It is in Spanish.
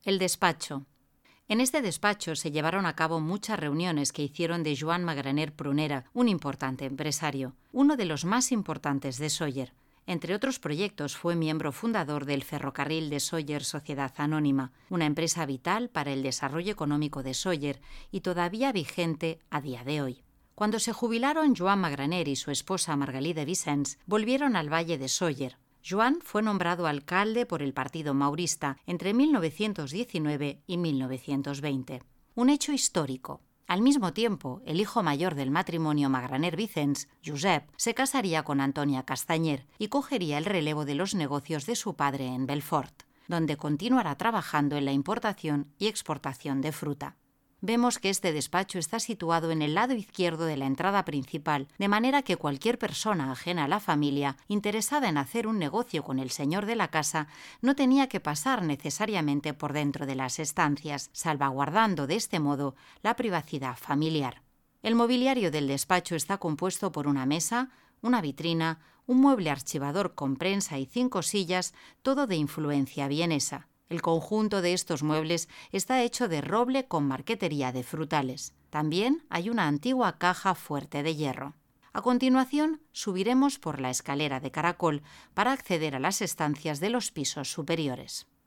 El despacho. En este despacho se llevaron a cabo muchas reuniones que hicieron de Joan Magraner Prunera un importante empresario, uno de los más importantes de Sóller. Entre otros proyectos fue miembro fundador del Ferrocarril de Sóller Sociedad Anónima, una empresa vital para el desarrollo económico de Sóller y todavía vigente a día de hoy. Cuando se jubilaron Joan Magraner y su esposa Margalida Vicens, volvieron al Valle de Sóller. Joan fue nombrado alcalde por el Partido Maurista entre 1919 y 1920. Un hecho histórico. Al mismo tiempo, el hijo mayor del matrimonio Magraner-Vicens, Josep, se casaría con Antonia Castanyer y cogería el relevo de los negocios de su padre en Belfort, donde continuará trabajando en la importación y exportación de fruta. Vemos que este despacho está situado en el lado izquierdo de la entrada principal, de manera que cualquier persona ajena a la familia, interesada en hacer un negocio con el señor de la casa, no tenía que pasar necesariamente por dentro de las estancias, salvaguardando de este modo la privacidad familiar. El mobiliario del despacho está compuesto por una mesa, una vitrina, un mueble archivador con prensa y 5 sillas, todo de influencia vienesa. El conjunto de estos muebles está hecho de roble con marquetería de frutales. También hay una antigua caja fuerte de hierro. A continuación, subiremos por la escalera de caracol para acceder a las estancias de los pisos superiores.